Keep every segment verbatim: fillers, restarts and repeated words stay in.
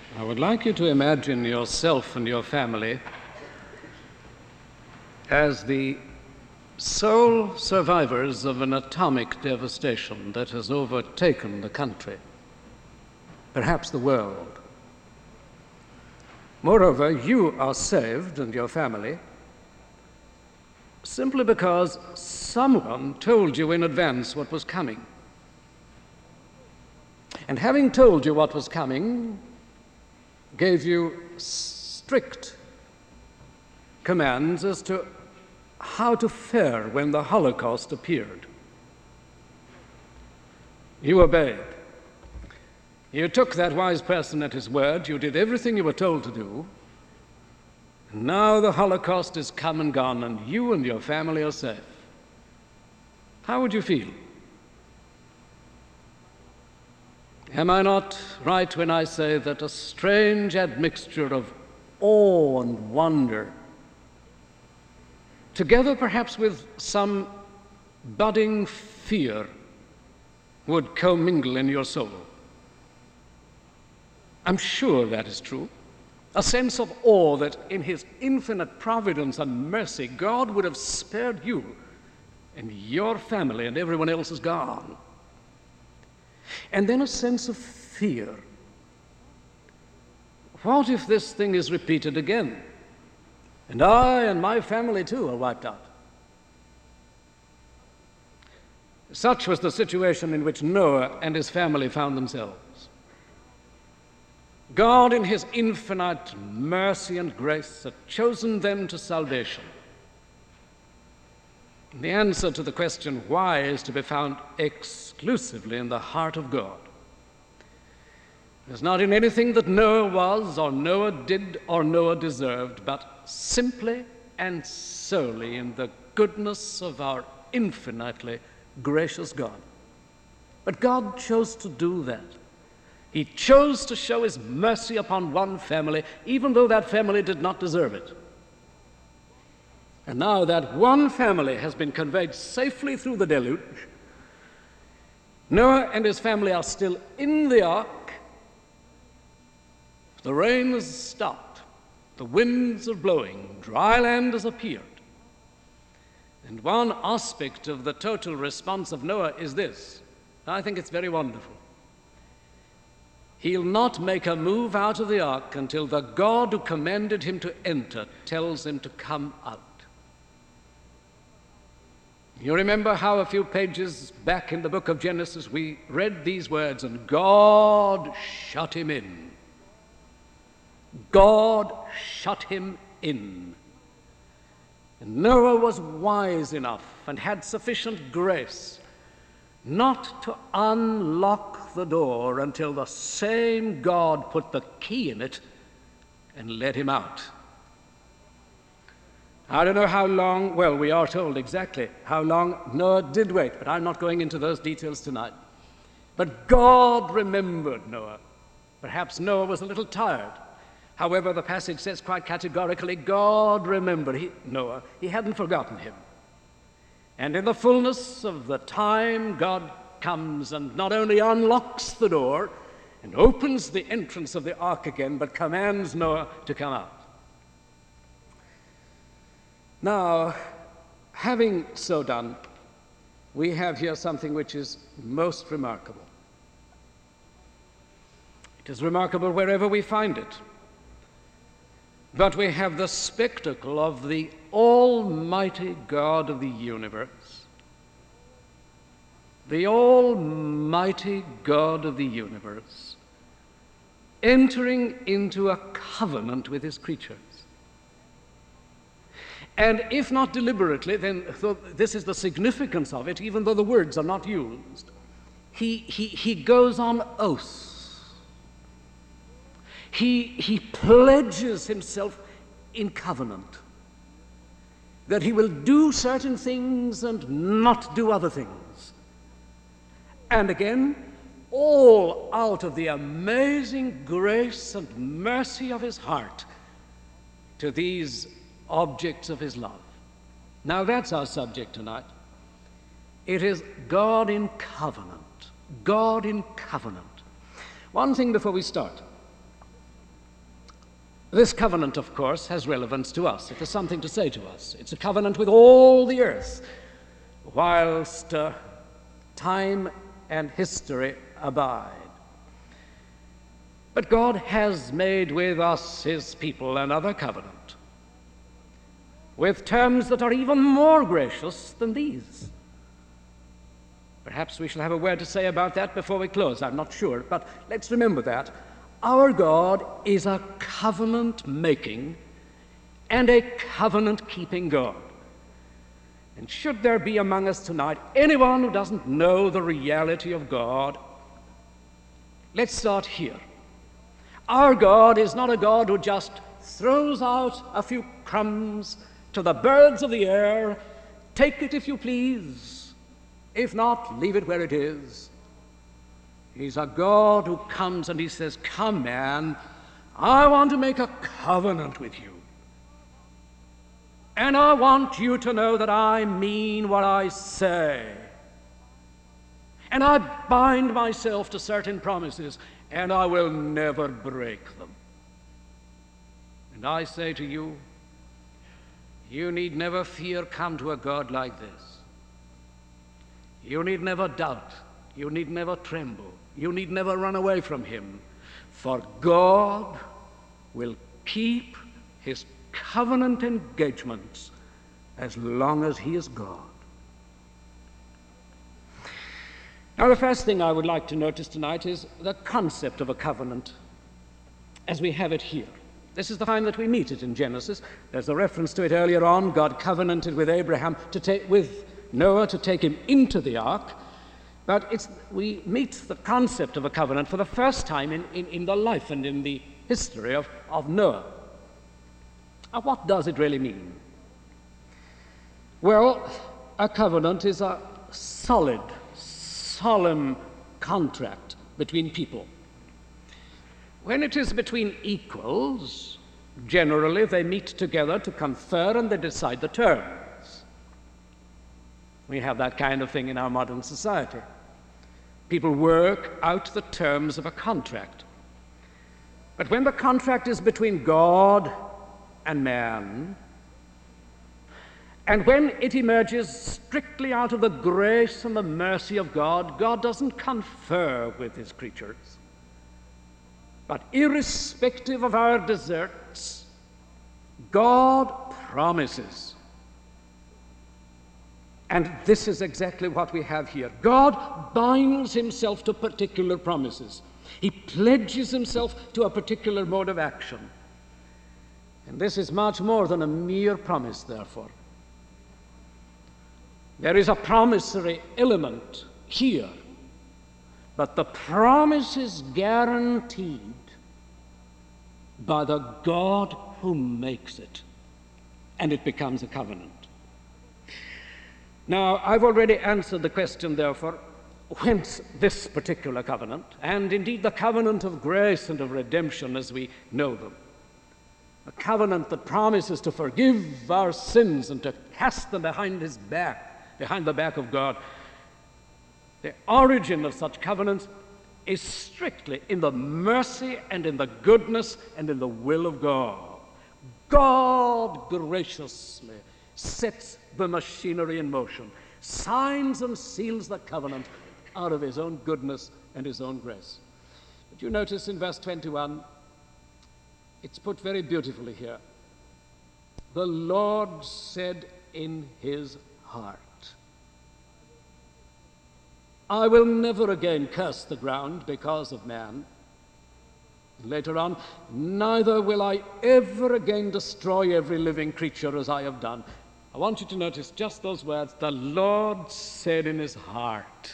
I would like you to imagine yourself and your family as the sole survivors of an atomic devastation that has overtaken the country, perhaps the world. Moreover, you are saved and your family simply because someone told you in advance what was coming. And having told you what was coming, gave you strict commands as to how to fare when the Holocaust appeared. You obeyed. You took that wise person at his word. You did everything you were told to do. And now the Holocaust is come and gone, and you and your family are safe. How would you feel? Am I not right when I say that a strange admixture of awe and wonder, together perhaps with some budding fear, would commingle in your soul? I'm sure that is true. A sense of awe that in his infinite providence and mercy, God would have spared you and your family and everyone else is gone. And then a sense of fear. What if this thing is repeated again? And I and my family too are wiped out. Such was the situation in which Noah and his family found themselves. God, in his infinite mercy and grace, had chosen them to salvation. The answer to the question why is to be found exclusively in the heart of God. It is not in anything that Noah was or Noah did or Noah deserved, but simply and solely in the goodness of our infinitely gracious God. But God chose to do that. He chose to show his mercy upon one family, even though that family did not deserve it. And now that one family has been conveyed safely through the deluge, Noah and his family are still in the ark. The rain has stopped. The winds are blowing. Dry land has appeared. And one aspect of the total response of Noah is this. I think it's very wonderful. He'll not make a move out of the ark until the God who commanded him to enter tells him to come out. You remember how a few pages back in the book of Genesis we read these words, and God shut him in. God shut him in. And Noah was wise enough and had sufficient grace not to unlock the door until the same God put the key in it and let him out. I don't know how long, well, we are told exactly how long Noah did wait, but I'm not going into those details tonight. But God remembered Noah. Perhaps Noah was a little tired. However, the passage says quite categorically, God remembered he, Noah. He hadn't forgotten him. And in the fullness of the time, God comes and not only unlocks the door and opens the entrance of the ark again, but commands Noah to come out. Now, having so done, we have here something which is most remarkable. It is remarkable wherever we find it. But we have the spectacle of the Almighty God of the universe. The Almighty God of the universe entering into a covenant with his creatures. And if not deliberately, then so this is the significance of it, even though the words are not used. He, he, he goes on oath. He, he pledges himself in covenant that he will do certain things and not do other things. And again, all out of the amazing grace and mercy of his heart to these objects of his love. Now that's our subject tonight. It is God in covenant. God in covenant. One thing before we start. This covenant, of course, has relevance to us. It has something to say to us. It's a covenant with all the earth, whilst uh, time and history abide. But God has made with us, his people, another covenant, with terms that are even more gracious than these. Perhaps we shall have a word to say about that before we close. I'm not sure, but let's remember that. Our God is a covenant-making and a covenant-keeping God. And should there be among us tonight anyone who doesn't know the reality of God, let's start here. Our God is not a God who just throws out a few crumbs to the birds of the air. Take it if you please. If not, leave it where it is. He's a God who comes and he says, come, man, I want to make a covenant with you. And I want you to know that I mean what I say. And I bind myself to certain promises, and I will never break them. And I say to you, you need never fear come to a God like this. You need never doubt. You need never tremble. You need never run away from him. For God will keep his covenant engagements as long as he is God. Now, the first thing I would like to notice tonight is the concept of a covenant as we have it here. This is the time that we meet it in Genesis. There's a reference to it earlier on. God covenanted with Abraham to take with Noah to take him into the ark. But it's, we meet the concept of a covenant for the first time in, in, in the life and in the history of, of Noah. Now, what does it really mean? Well, a covenant is a solid, solemn contract between people. When it is between equals, generally they meet together to confer and they decide the terms. We have that kind of thing in our modern society. People work out the terms of a contract. But when the contract is between God and man, and when it emerges strictly out of the grace and the mercy of God, God doesn't confer with his creatures. But irrespective of our deserts, God promises. And this is exactly what we have here. God binds himself to particular promises. He pledges himself to a particular mode of action. And this is much more than a mere promise, therefore. There is a promissory element here, but the promise is guaranteed by the God who makes it, and it becomes a covenant. Now, I've already answered the question, therefore, whence this particular covenant, and indeed the covenant of grace and of redemption as we know them. A covenant that promises to forgive our sins and to cast them behind his back, behind the back of God. The origin of such covenants is strictly in the mercy and in the goodness and in the will of God. God graciously sets the machinery in motion, signs and seals the covenant out of his own goodness and his own grace. But you notice in verse twenty-one, it's put very beautifully here. The Lord said in his heart, I will never again curse the ground because of man. Later on, neither will I ever again destroy every living creature as I have done. I want you to notice just those words, the Lord said in his heart.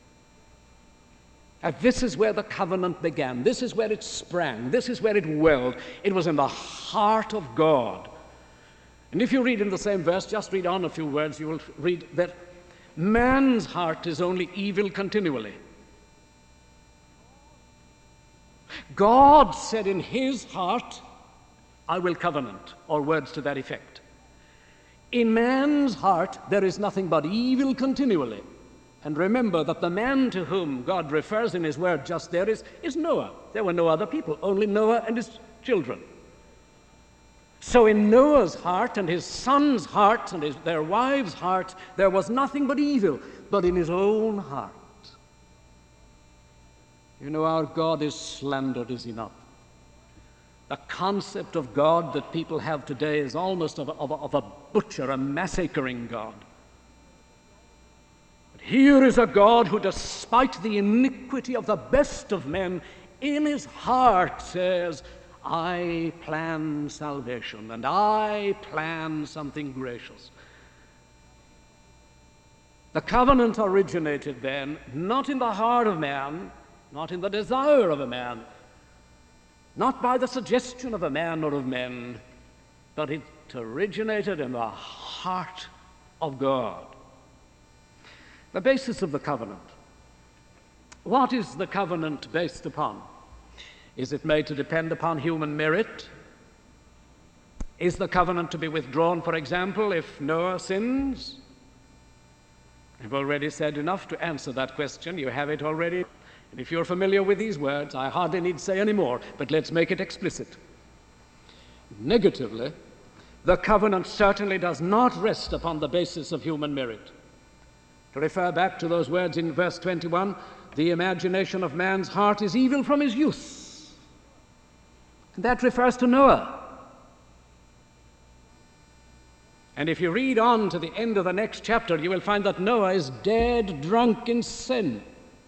And this is where the covenant began. This is where it sprang. This is where it welled. It was in the heart of God. And if you read in the same verse, just read on a few words, you will read that man's heart is only evil continually. God said in his heart, I will covenant, or words to that effect. In man's heart, there is nothing but evil continually. And remember that the man to whom God refers in his word just there is, is Noah. There were no other people, only Noah and his children. So in Noah's heart and his sons' hearts and his, their wives' hearts, there was nothing but evil, but in his own heart. You know, our God is slandered, is he not? The concept of God that people have today is almost of a, of a, of a butcher, a massacring God. But here is a God who, despite the iniquity of the best of men, in his heart says, I plan salvation, and I plan something gracious. The covenant originated then, not in the heart of man, not in the desire of a man, not by the suggestion of a man or of men, but it originated in the heart of God. The basis of the covenant. What is the covenant based upon? Is it made to depend upon human merit? Is the covenant to be withdrawn, for example, if Noah sins? I've already said enough to answer that question. You have it already. And if you're familiar with these words, I hardly need say any more, but let's make it explicit. Negatively, the covenant certainly does not rest upon the basis of human merit. To refer back to those words in verse twenty-one, the imagination of man's heart is evil from his youth. And that refers to Noah. And if you read on to the end of the next chapter, you will find that Noah is dead drunk in sin.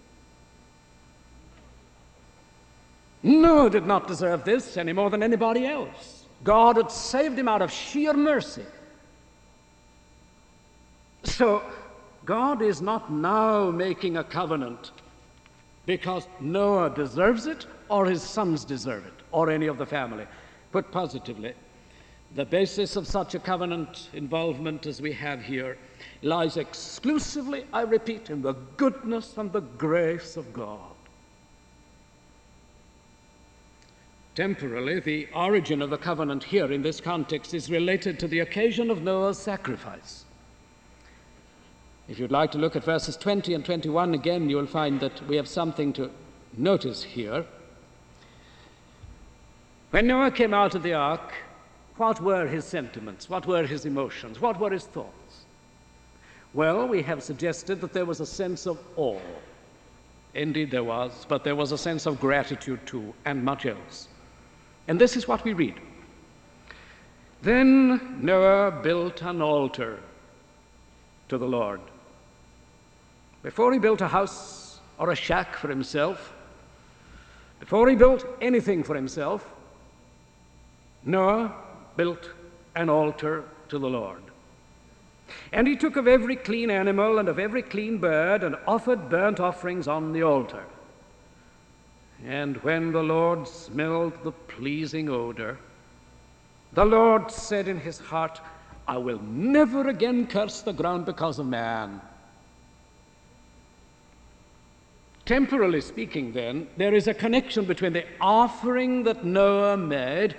Noah did not deserve this any more than anybody else. God had saved him out of sheer mercy. So God is not now making a covenant because Noah deserves it or his sons deserve it or any of the family. Put positively, the basis of such a covenant involvement as we have here lies exclusively, I repeat, in the goodness and the grace of God. Temporally, the origin of the covenant here in this context is related to the occasion of Noah's sacrifice. If you'd like to look at verses twenty and twenty-one again, you will find that we have something to notice here. When Noah came out of the ark, what were his sentiments? What were his emotions? What were his thoughts? Well, we have suggested that there was a sense of awe. Indeed there was, but there was a sense of gratitude too, and much else. And this is what we read. Then Noah built an altar to the Lord. Before he built a house or a shack for himself, before he built anything for himself, Noah built an altar to the Lord. And he took of every clean animal and of every clean bird and offered burnt offerings on the altar. And when the Lord smelled the pleasing odor, the Lord said in his heart, I will never again curse the ground because of man. Temporally speaking, then, there is a connection between the offering that Noah made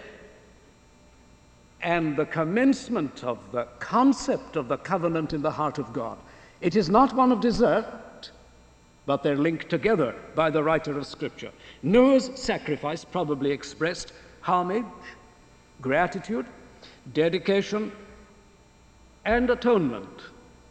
and the commencement of the concept of the covenant in the heart of God. It is not one of desert, but they're linked together by the writer of Scripture. Noah's sacrifice probably expressed homage, gratitude, dedication, and atonement.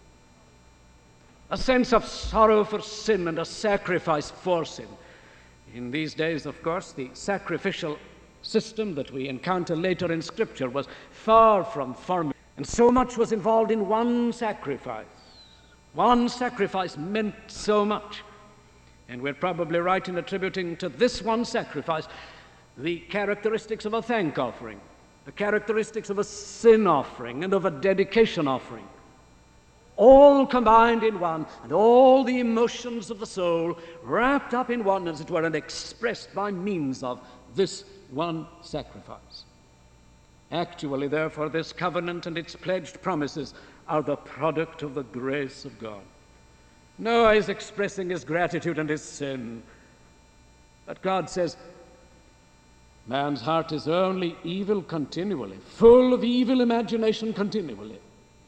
A sense of sorrow for sin and a sacrifice for sin. In these days, of course, the sacrificial system that we encounter later in Scripture was far from formal, and so much was involved in one sacrifice. One sacrifice meant so much. And we're probably right in attributing to this one sacrifice the characteristics of a thank offering, the characteristics of a sin offering, and of a dedication offering, all combined in one, and all the emotions of the soul wrapped up in one, as it were, and expressed by means of this one sacrifice. Actually, therefore, this covenant and its pledged promises are the product of the grace of God. Noah is expressing his gratitude and his sin. But God says, man's heart is only evil continually, full of evil imagination continually.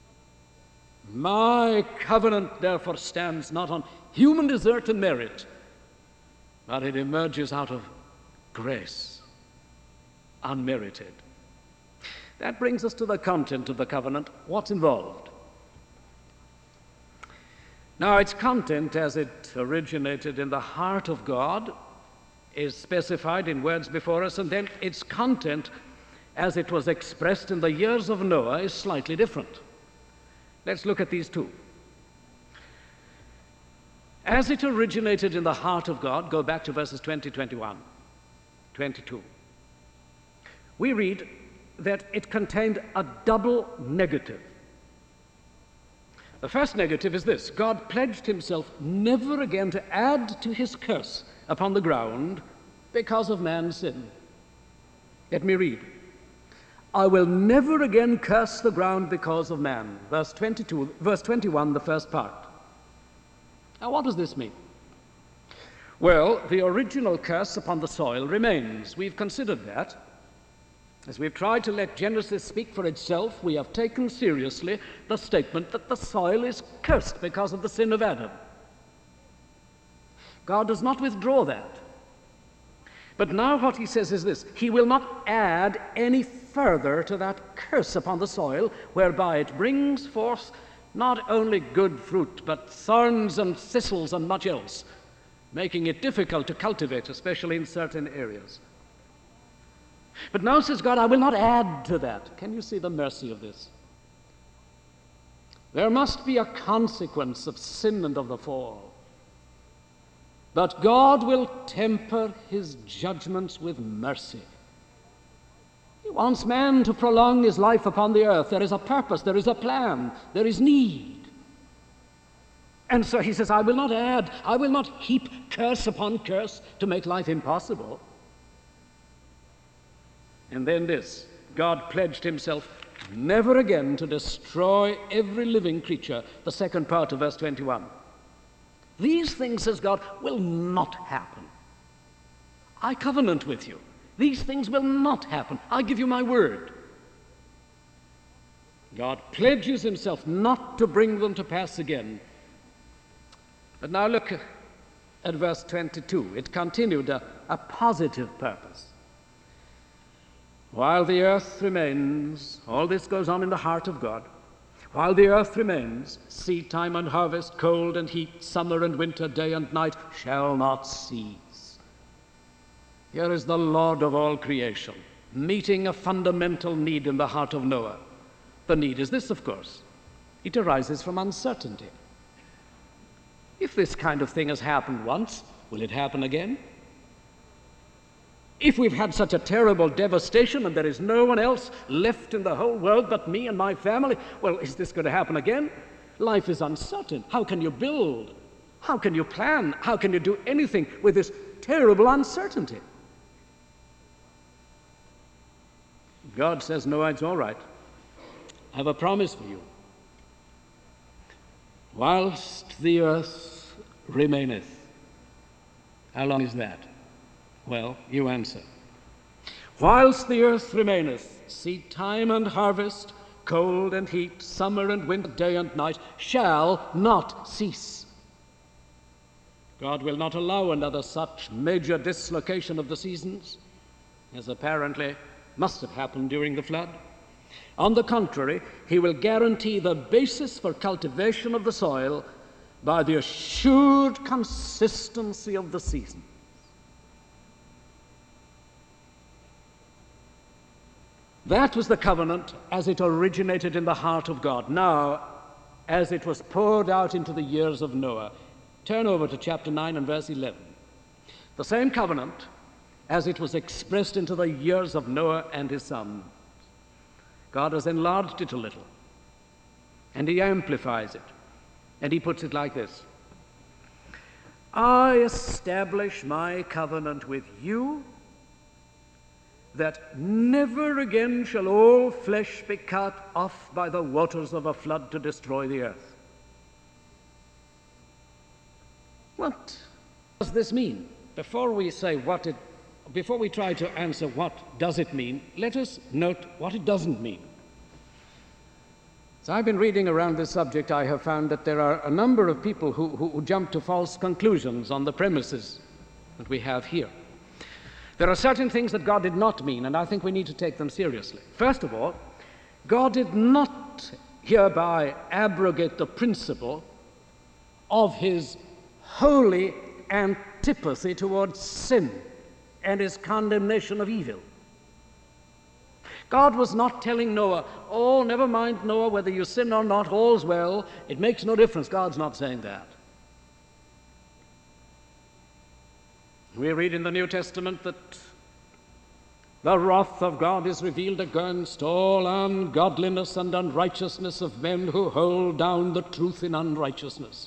My covenant, therefore, stands not on human desert and merit, but it emerges out of grace, unmerited. That brings us to the content of the covenant. What's involved? Now, its content, as it originated in the heart of God, is specified in words before us, and then its content, as it was expressed in the years of Noah, is slightly different. Let's look at these two. As it originated in the heart of God, go back to verses twenty, twenty-one, twenty-two. We read that it contained a double negative. The first negative is this: God pledged himself never again to add to his curse upon the ground because of man's sin. Let me read. I will never again curse the ground because of man. Verse twenty-two, verse twenty-one, the first part. Now, what does this mean? Well, the original curse upon the soil remains. We've considered that. As we've tried to let Genesis speak for itself, we have taken seriously the statement that the soil is cursed because of the sin of Adam. God does not withdraw that. But now what he says is this: he will not add any further to that curse upon the soil, whereby it brings forth not only good fruit, but thorns and thistles and much else, making it difficult to cultivate, especially in certain areas. But now, says God, I will not add to that. Can you see the mercy of this? There must be a consequence of sin and of the fall. But God will temper his judgments with mercy. He wants man to prolong his life upon the earth. There is a purpose, there is a plan, there is need. And so he says, I will not add, I will not heap curse upon curse to make life impossible. And then this: God pledged himself never again to destroy every living creature. The second part of verse twenty-one. These things, says God, will not happen. I covenant with you. These things will not happen. I give you my word. God pledges himself not to bring them to pass again. But now look at verse twenty-two. It continued a, a positive purpose. While the earth remains, all this goes on in the heart of God. While the earth remains, seed time and harvest, cold and heat, summer and winter, day and night shall not cease. Here is the Lord of all creation, meeting a fundamental need in the heart of Noah. The need is this, of course. It arises from uncertainty. If this kind of thing has happened once, will it happen again? If we've had such a terrible devastation and there is no one else left in the whole world but me and my family, well, is this going to happen again? Life is uncertain. How can you build? How can you plan? How can you do anything with this terrible uncertainty? God says, no, it's all right. I have a promise for you. Whilst the earth remaineth. How long is that? Well, you answer. Whilst the earth remaineth, seed time and harvest, cold and heat, summer and winter, day and night, shall not cease. God will not allow another such major dislocation of the seasons, as apparently must have happened during the flood. On the contrary, he will guarantee the basis for cultivation of the soil by the assured consistency of the season. That was the covenant as it originated in the heart of God. Now, as it was poured out into the years of Noah. Turn over to chapter nine and verse eleven. The same covenant as it was expressed into the years of Noah and his sons. God has enlarged it a little, and he amplifies it, and he puts it like this. I establish my covenant with you, that never again shall all flesh be cut off by the waters of a flood to destroy the earth. What does this mean? Before we say what it, before we try to answer what does it mean, let us note what it doesn't mean. As I've been reading around this subject, I have found that there are a number of people who, who, who jump to false conclusions on the premises that we have here. There are certain things that God did not mean, and I think we need to take them seriously. First of all, God did not hereby abrogate the principle of his holy antipathy towards sin and his condemnation of evil. God was not telling Noah, oh, never mind, Noah, whether you sin or not, all's well. It makes no difference. God's not saying that. We read in the New Testament that the wrath of God is revealed against all ungodliness and unrighteousness of men who hold down the truth in unrighteousness.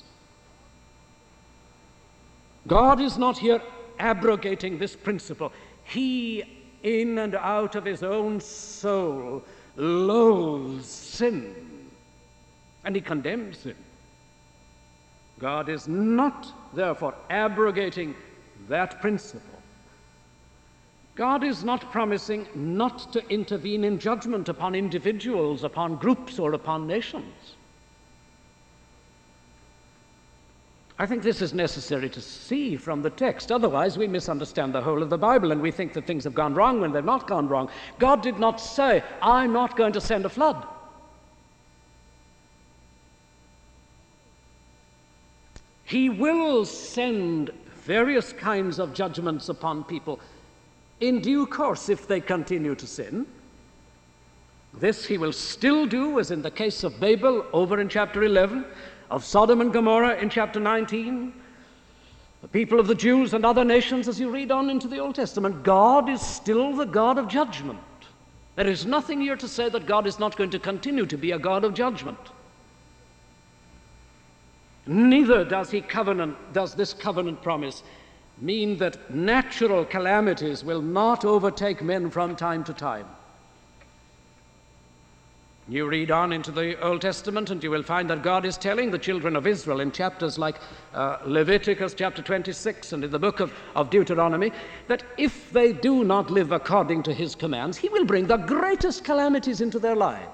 God is not here abrogating this principle. He, in and out of his own soul, loathes sin, and he condemns sin. God is not, therefore, abrogating that principle. God is not promising not to intervene in judgment upon individuals, upon groups, or upon nations. I think this is necessary to see from the text. Otherwise, we misunderstand the whole of the Bible and we think that things have gone wrong when they've not gone wrong. God did not say, I'm not going to send a flood. He will send various kinds of judgments upon people in due course if they continue to sin. This he will still do, as in the case of Babel over in chapter eleven, of Sodom and Gomorrah in chapter nineteen, the people of the Jews and other nations as you read on into the Old Testament. God is still the God of judgment. There is nothing here to say that God is not going to continue to be a God of judgment. Neither does he covenant, does this covenant promise mean that natural calamities will not overtake men from time to time. You read on into the Old Testament and you will find that God is telling the children of Israel in chapters like uh, Leviticus chapter twenty-six and in the book of, of Deuteronomy that if they do not live according to his commands, he will bring the greatest calamities into their lives.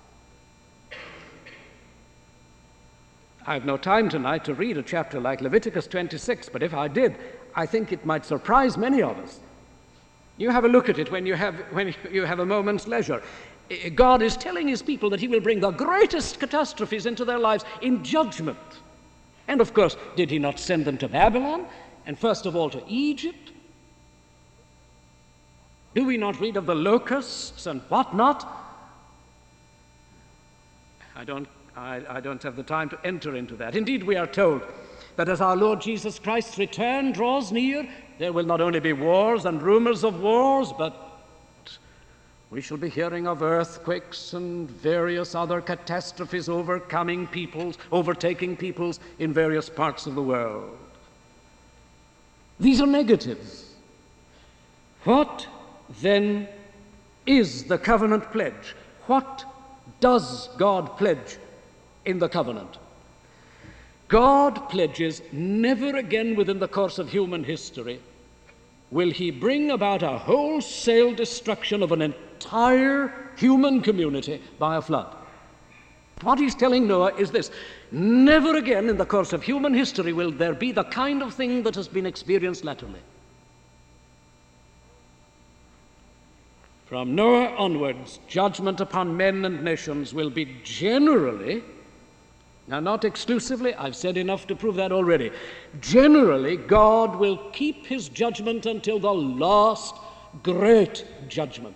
I have no time tonight to read a chapter like Leviticus twenty-six, but if I did, I think it might surprise many of us. You have a look at it when you have, when you have a moment's leisure. God is telling his people that he will bring the greatest catastrophes into their lives in judgment. And of course, did he not send them to Babylon? And first of all to Egypt? Do we not read of the locusts and whatnot? I don't, I, I don't have the time to enter into that. Indeed, we are told that as our Lord Jesus Christ's return draws near, there will not only be wars and rumors of wars, but we shall be hearing of earthquakes and various other catastrophes overcoming peoples, overtaking peoples in various parts of the world. These are negatives. What then is the covenant pledge? What does God pledge in the covenant? God pledges never again within the course of human history will he bring about a wholesale destruction of an entire human community by a flood. What he's telling Noah is this: never again in the course of human history will there be the kind of thing that has been experienced latterly. From Noah onwards, judgment upon men and nations will be generally, now not exclusively, I've said enough to prove that already. Generally, God will keep his judgment until the last great judgment.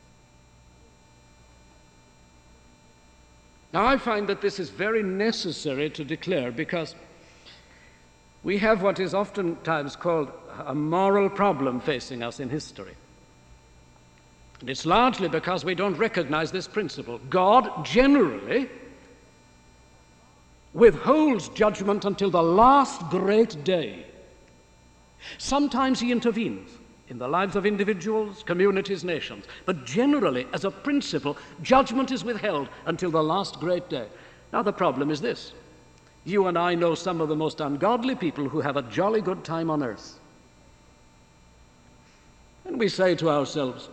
Now, I find that this is very necessary to declare because we have what is oftentimes called a moral problem facing us in history. And it's largely because we don't recognize this principle. God generally withholds judgment until the last great day. Sometimes he intervenes in the lives of individuals, communities, nations. But generally, as a principle, judgment is withheld until the last great day. Now, the problem is this. You and I know some of the most ungodly people who have a jolly good time on earth. And we say to ourselves,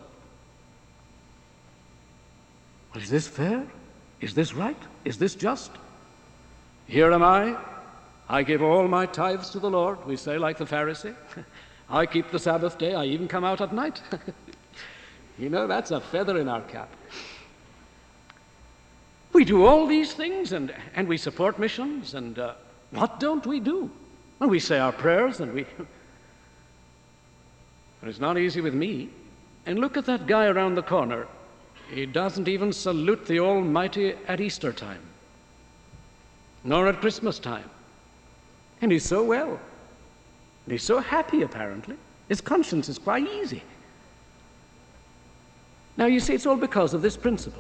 well, is this fair? Is this right? Is this just? Here am I. I give all my tithes to the Lord, we say like the Pharisee. I keep the Sabbath day. I even come out at night. You know, that's a feather in our cap. We do all these things, and, and we support missions, and uh, what don't we do? Well, we say our prayers, and we... But it's not easy with me. And look at that guy around the corner. He doesn't even salute the Almighty at Easter time, nor at Christmas time. And he's so well. And he's so happy, apparently. His conscience is quite easy. Now, you see, it's all because of this principle.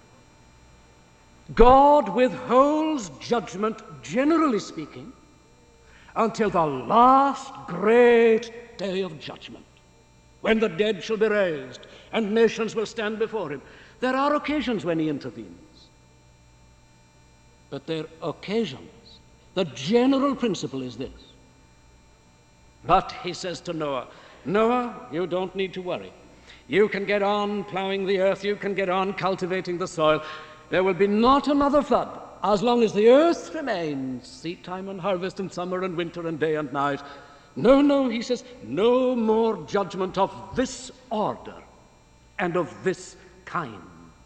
God withholds judgment, generally speaking, until the last great day of judgment, when the dead shall be raised and nations will stand before him. There are occasions when he intervenes, but they're occasions. The general principle is this. But he says to Noah, Noah, you don't need to worry. You can get on plowing the earth. You can get on cultivating the soil. There will be not another flood as long as the earth remains, seed time and harvest and summer and winter and day and night. No, no, he says, no more judgment of this order and of this kind.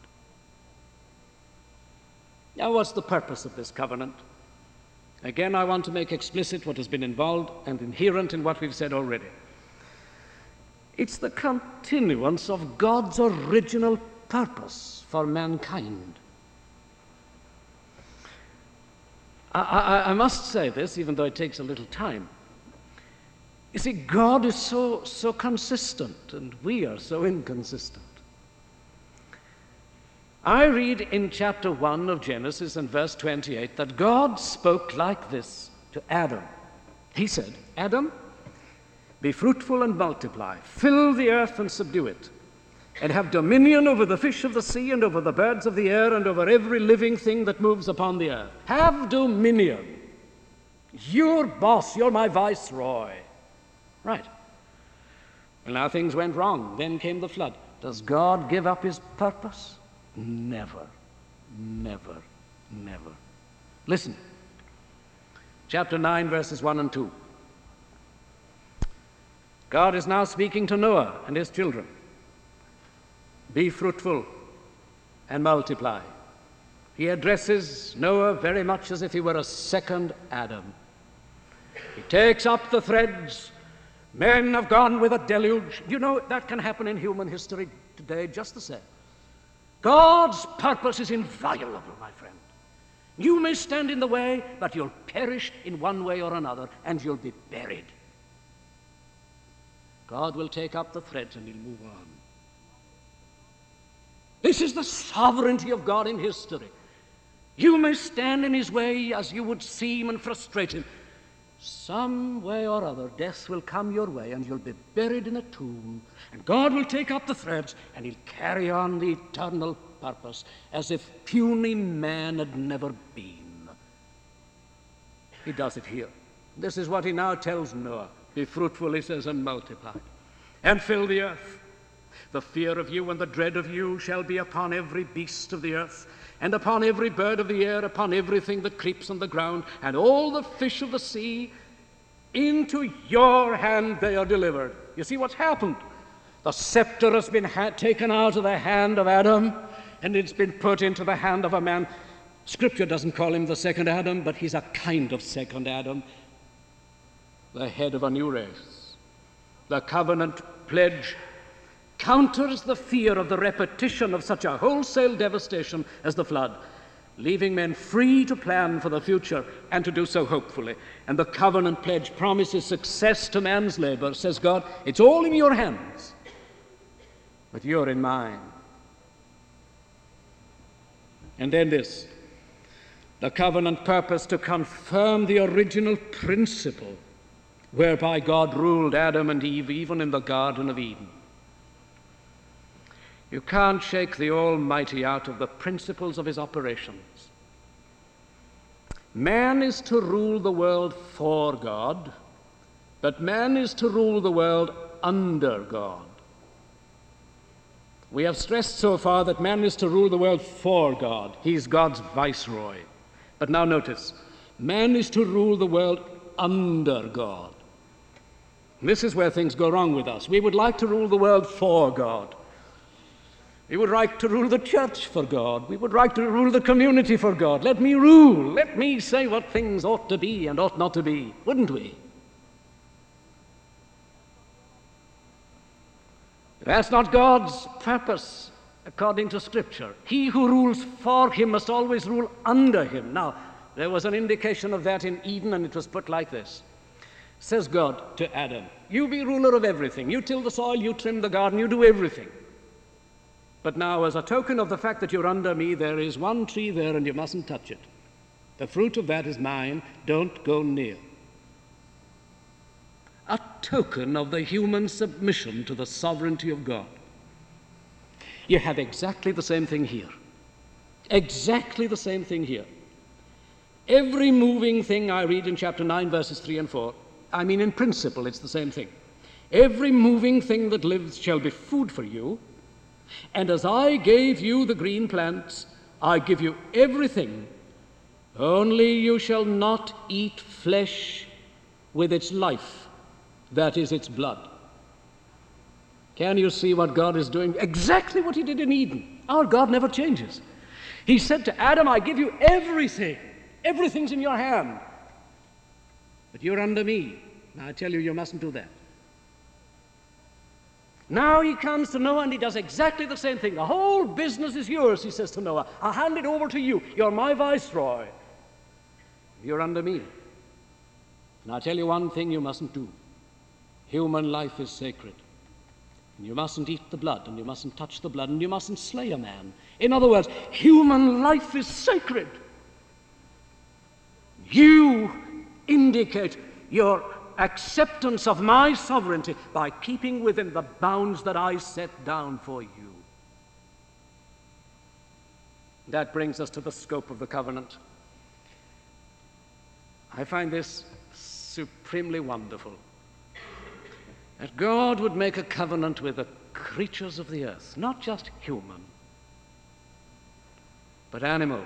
Now, what's the purpose of this covenant? Again, I want to make explicit what has been involved and inherent in what we've said already. It's the continuance of God's original purpose for mankind. I, I, I must say this, even though it takes a little time. You see, God is so, so consistent, and we are so inconsistent. I read in chapter one of Genesis and verse twenty-eight that God spoke like this to Adam. He said, Adam, be fruitful and multiply, fill the earth and subdue it, and have dominion over the fish of the sea and over the birds of the air and over every living thing that moves upon the earth. Have dominion. You're boss, you're my viceroy. Right. Well, now things went wrong. Then came the flood. Does God give up his purpose? Never, never, never. Listen. Chapter nine, verses one and two. God is now speaking to Noah and his children. Be fruitful and multiply. He addresses Noah very much as if he were a second Adam. He takes up the threads. Men have gone with a deluge. You know, that can happen in human history today just the same. God's purpose is inviolable, my friend. You may stand in the way, but you'll perish in one way or another, and you'll be buried. God will take up the threads and he'll move on. This is the sovereignty of God in history. You may stand in his way as you would seem and frustrate him. Some way or other, death will come your way and you'll be buried in a tomb. And God will take up the threads and he'll carry on the eternal purpose as if puny man had never been. He does it here. This is what he now tells Noah. Be fruitful, he says, and multiply, and fill the earth. The fear of you and the dread of you shall be upon every beast of the earth, and upon every bird of the air, upon everything that creeps on the ground, and all the fish of the sea. Into your hand they are delivered. You see what's happened? The scepter has been ha- taken out of the hand of Adam, and it's been put into the hand of a man. Scripture doesn't call him the second Adam, but he's a kind of second Adam, the head of a new race. The covenant pledge counters the fear of the repetition of such a wholesale devastation as the flood, leaving men free to plan for the future and to do so hopefully. And the covenant pledge promises success to man's labor. Says God, it's all in your hands, but you're in mine. And then this, the covenant purpose to confirm the original principle whereby God ruled Adam and Eve even in the Garden of Eden. You can't shake the Almighty out of the principles of his operations. Man is to rule the world for God, but man is to rule the world under God. We have stressed so far that man is to rule the world for God. He's God's viceroy. But now notice, man is to rule the world under God. This is where things go wrong with us. We would like to rule the world for God. We would like to rule the church for God. We would like to rule the community for God. Let me rule. Let me say what things ought to be and ought not to be, wouldn't we? That's not God's purpose according to Scripture. He who rules for him must always rule under him. Now, there was an indication of that in Eden, and it was put like this. Says God to Adam, you be ruler of everything. You till the soil, you trim the garden, you do everything. But now, as a token of the fact that you're under me, there is one tree there and you mustn't touch it. The fruit of that is mine. Don't go near. A token of the human submission to the sovereignty of God. You have exactly the same thing here. Exactly the same thing here. Every moving thing I read in chapter nine, verses three and four, I mean in principle it's the same thing. Every moving thing that lives shall be food for you, and as I gave you the green plants, I give you everything, only you shall not eat flesh with its life, that is its blood. Can you see what God is doing? Exactly what he did in Eden. Our God never changes. He said to Adam, I give you everything. Everything's in your hand. But you're under me. Now I tell you, you mustn't do that. Now he comes to Noah and he does exactly the same thing. The whole business is yours, he says to Noah. I'll hand it over to you. You're my viceroy. You're under me. And I'll tell you one thing you mustn't do. Human life is sacred. And you mustn't eat the blood, and you mustn't touch the blood, and you mustn't slay a man. In other words, human life is sacred. You indicate your acceptance of my sovereignty by keeping within the bounds that I set down for you. That brings us to the scope of the covenant. I find this supremely wonderful. That God would make a covenant with the creatures of the earth, not just human, but animals.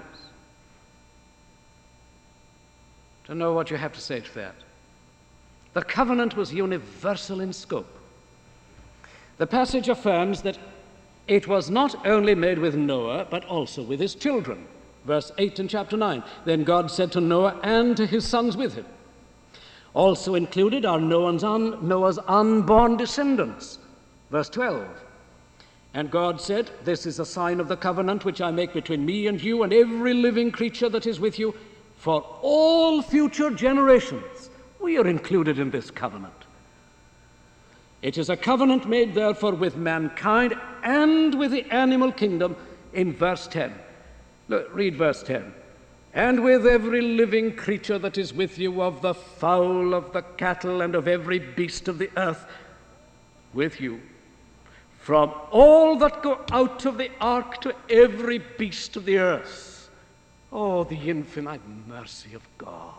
To know what you have to say to that. The covenant was universal in scope. The passage affirms that it was not only made with Noah, but also with his children. Verse eight in chapter nine. Then God said to Noah and to his sons with him. Also included are Noah's, un, Noah's unborn descendants. Verse twelve. And God said, this is a sign of the covenant which I make between me and you and every living creature that is with you for all future generations. We are included in this covenant. It is a covenant made, therefore, with mankind and with the animal kingdom in verse ten. Look, read verse ten. And with every living creature that is with you, of the fowl, of the cattle, and of every beast of the earth, with you, from all that go out of the ark to every beast of the earth. Oh, the infinite mercy of God.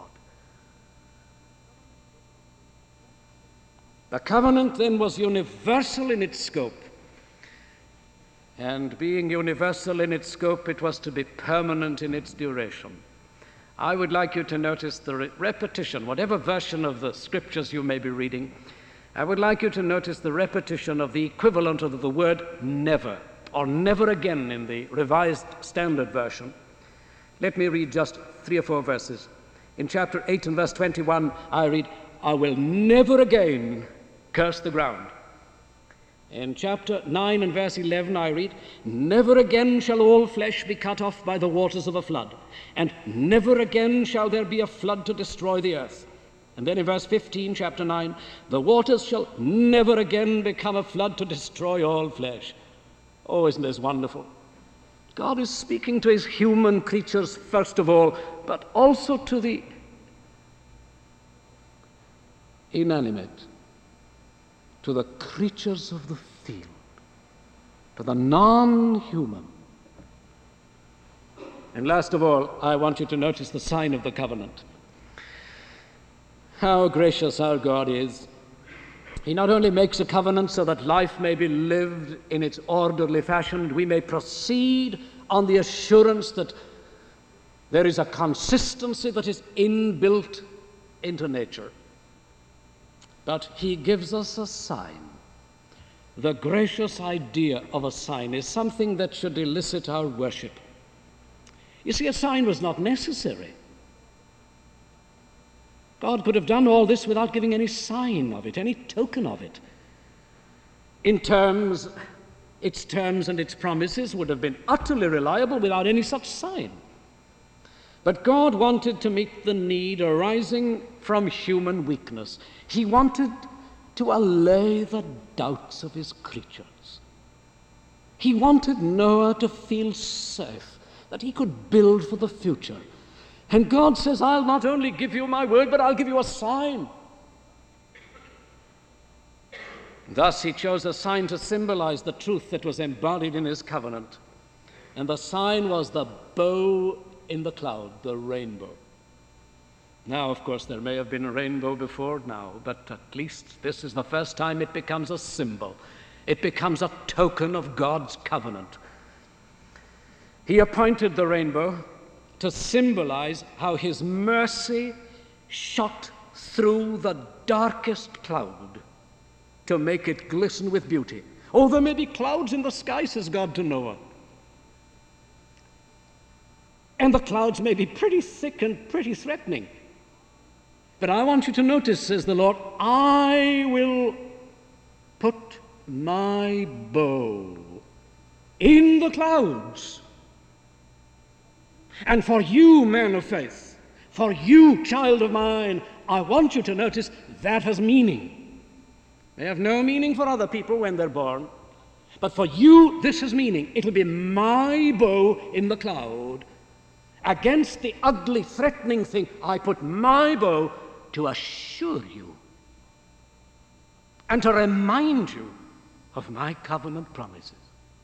The covenant then was universal in its scope. And being universal in its scope, it was to be permanent in its duration. I would like you to notice the re- repetition, whatever version of the scriptures you may be reading, I would like you to notice the repetition of the equivalent of the word never, or never again in the Revised Standard Version. Let me read just three or four verses. In chapter eight and verse twenty-one, I read, I will never again curse the ground. In chapter nine and verse eleven, I read, never again shall all flesh be cut off by the waters of a flood, and never again shall there be a flood to destroy the earth. And then in verse fifteen, chapter nine, the waters shall never again become a flood to destroy all flesh. Oh, isn't this wonderful? God is speaking to his human creatures first of all, but also to the inanimate, to the creatures of the field, to the non-human. And last of all, I want you to notice the sign of the covenant. How gracious our God is. He not only makes a covenant so that life may be lived in its orderly fashion, we may proceed on the assurance that there is a consistency that is inbuilt into nature. But he gives us a sign. the gracious idea of a sign is something that should elicit our worship. You see, a sign was not necessary. God could have done all this without giving any sign of it, any token of it. In terms, its terms and its promises would have been utterly reliable without any such sign. But God wanted to meet the need arising from human weakness. He wanted to allay the doubts of his creatures. He wanted Noah to feel safe, that he could build for the future. And God says, I'll not only give you my word, but I'll give you a sign. Thus he chose a sign to symbolize the truth that was embodied in his covenant. And the sign was the bow in the cloud, the rainbow. Now, of course, there may have been a rainbow before now, but at least this is the first time it becomes a symbol. It becomes a token of God's covenant. He appointed the rainbow to symbolize how his mercy shot through the darkest cloud to make it glisten with beauty. Oh, there may be clouds in the sky, says God to Noah. And the clouds may be pretty thick and pretty threatening. But I want you to notice, says the Lord, I will put my bow in the clouds. And for you, man of faith, for you, child of mine, I want you to notice that has meaning. They have no meaning for other people when they're born. But for you, this has meaning. It'll be my bow in the cloud. Against the ugly, threatening thing, I put my bow to assure you and to remind you of my covenant promises.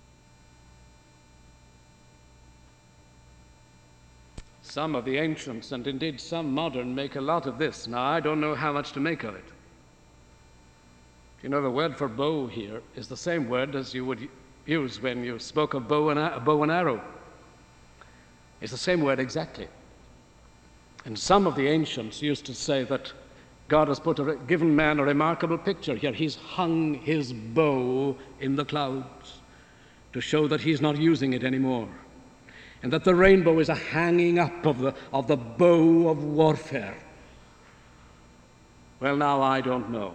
Some of the ancients, and indeed some modern, make a lot of this. Now, I don't know how much to make of it. You know, the word for bow here is the same word as you would use when you spoke of bow and, a bow and arrow. It's the same word exactly. And some of the ancients used to say that God has put a, given man a remarkable picture here. He's hung his bow in the clouds to show that he's not using it anymore, and that the rainbow is a hanging up of the, of the bow of warfare. Well, now I don't know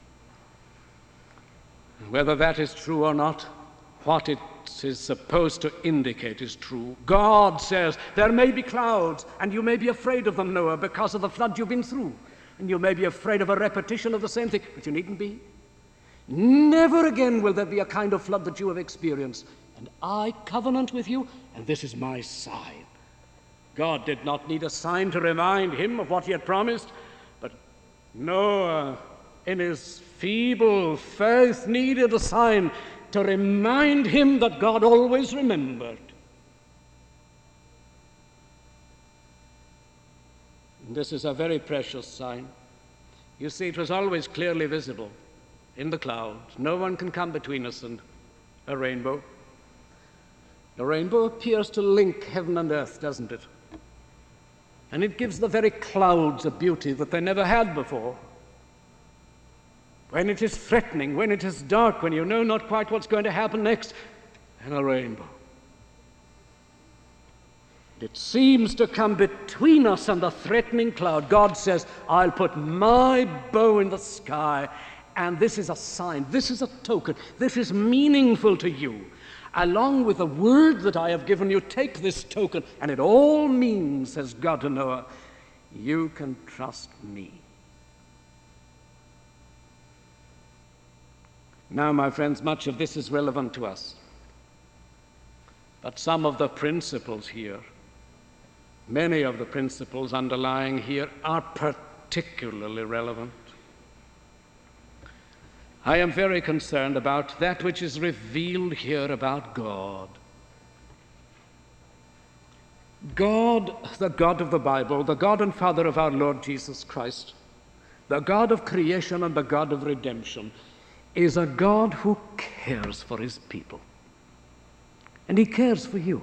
whether that is true or not. What it is supposed to indicate is true. God says there may be clouds, and you may be afraid of them, Noah, because of the flood you've been through. And you may be afraid of a repetition of the same thing, but you needn't be. Never again will there be a kind of flood that you have experienced. And I covenant with you, and this is my sign. God did not need a sign to remind him of what he had promised, but Noah, in his feeble faith, needed a sign to remind him that God always remembered. This is a very precious sign. You see, it was always clearly visible in the clouds. No one can come between us and a rainbow. The rainbow appears to link heaven and earth, doesn't it? And it gives the very clouds a beauty that they never had before. When it is threatening, when it is dark, when you know not quite what's going to happen next, and a rainbow. It seems to come between us and the threatening cloud. God says, I'll put my bow in the sky, and this is a sign, this is a token, this is meaningful to you. Along with the word that I have given you, take this token, and it all means, says God to Noah, you can trust me. Now, my friends, much of this is relevant to us. But some of the principles here, many of the principles underlying here, are particularly relevant. I am very concerned about that which is revealed here about God. God, the God of the Bible, the God and Father of our Lord Jesus Christ, the God of creation and the God of redemption, is a God who cares for his people. And he cares for you.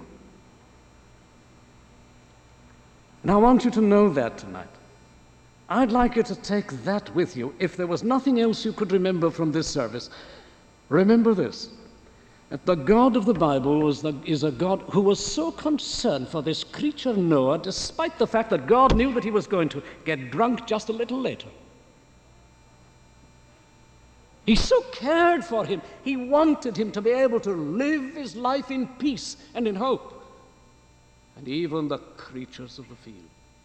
And I want you to know that tonight. I'd like you to take that with you. If there was nothing else you could remember from this service, Remember this, that the God of the Bible was the, is a God who was so concerned for this creature Noah, despite the fact that God knew that he was going to get drunk just a little later. He so cared for him. He wanted him to be able to live his life in peace and in hope. And even the creatures of the field.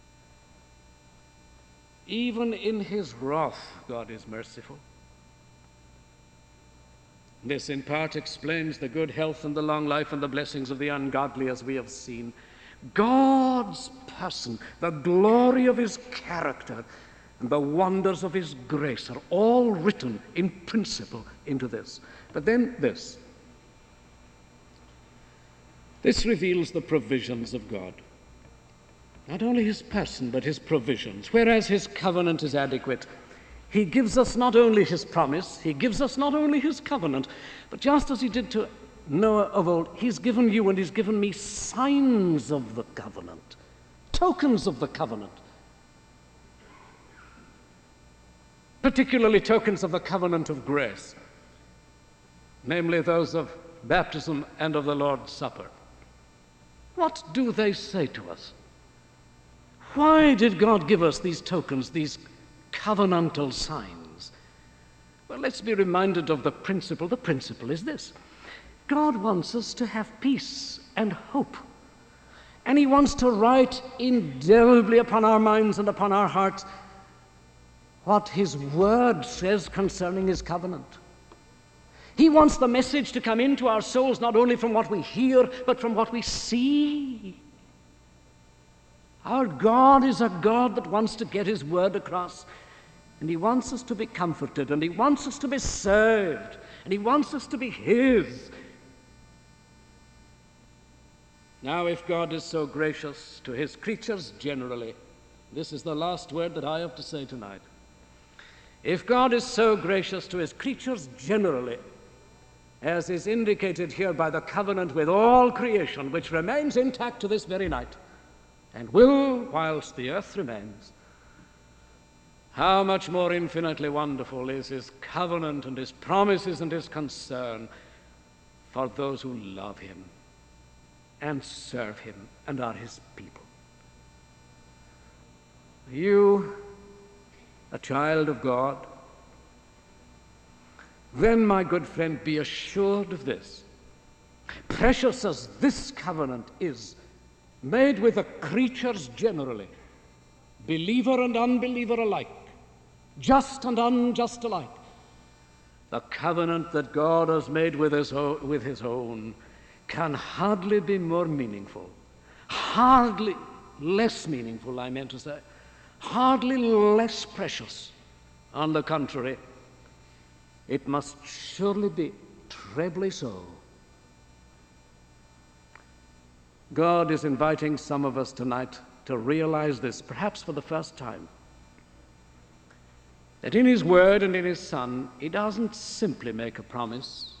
Even in his wrath, God is merciful. This in part explains the good health and the long life and the blessings of the ungodly, as we have seen. God's person, the glory of his character, and the wonders of his grace are all written in principle into this. But then this. This reveals the provisions of God. Not only his person, but his provisions. Whereas his covenant is adequate, he gives us not only his promise, he gives us not only his covenant, but just as he did to Noah of old, he's given you and he's given me signs of the covenant, tokens of the covenant. Particularly tokens of the covenant of grace, namely those of baptism and of the Lord's Supper. What do they say to us? Why did God give us these tokens, these covenantal signs? Well, let's be reminded of the principle. The principle is this. God wants us to have peace and hope. And he wants to write indelibly upon our minds and upon our hearts what his word says concerning his covenant. He wants the message to come into our souls not only from what we hear, but from what we see. Our God is a God that wants to get his word across, and he wants us to be comforted, and he wants us to be served, and he wants us to be his. Now, if God is so gracious to his creatures generally, this is the last word that I have to say tonight. If God is so gracious to his creatures generally, as is indicated here by the covenant with all creation, which remains intact to this very night, and will whilst the earth remains, how much more infinitely wonderful is his covenant and his promises and his concern for those who love him and serve him and are his people. You, a child of God, then, my good friend, be assured of this. Precious as this covenant is, made with the creatures generally, believer and unbeliever alike, just and unjust alike, the covenant that God has made with his, own, with his own can hardly be more meaningful, hardly less meaningful, I meant to say, hardly less precious. On the contrary, it must surely be trebly so. God is inviting some of us tonight to realize this, perhaps for the first time, that in his word and in his Son, he doesn't simply make a promise.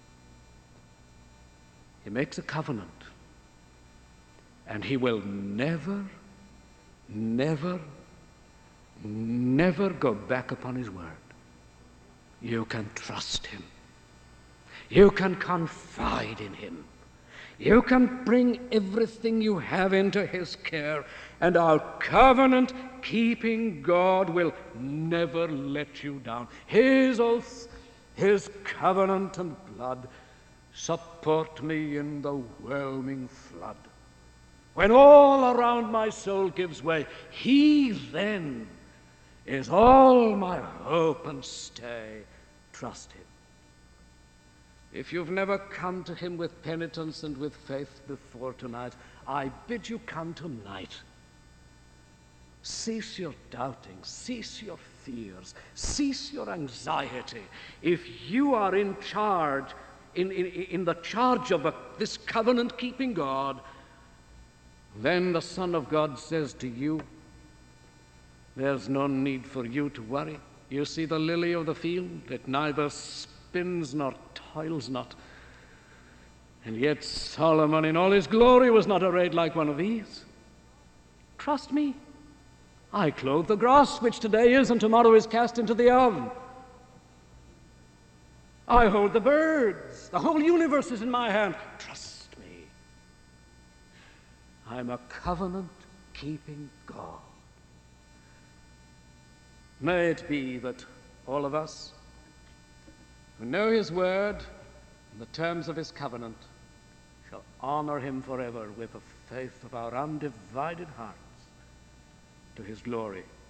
He makes a covenant. And he will never, never, never go back upon his word. You can trust him. You can confide in him. You can bring everything you have into his care, and our covenant-keeping God will never let you down. His oath, his covenant and blood support me in the whelming flood. When all around my soul gives way, he then is all my hope and stay. Trust him. If you've never come to him with penitence and with faith before tonight, I bid you come tonight. Cease your doubting, cease your fears, cease your anxiety. If you are in charge, in, in, in the charge of a, this covenant-keeping God, then the Son of God says to you, there's no need for you to worry. You see the lily of the field? It neither spins nor toils not. And yet Solomon in all his glory was not arrayed like one of these. Trust me. I clothe the grass, which today is and tomorrow is cast into the oven. I hold the birds. The whole universe is in my hand. Trust me. I'm a covenant-keeping God. May it be that all of us who know his word and the terms of his covenant shall honor him forever with the faith of our undivided hearts to his glory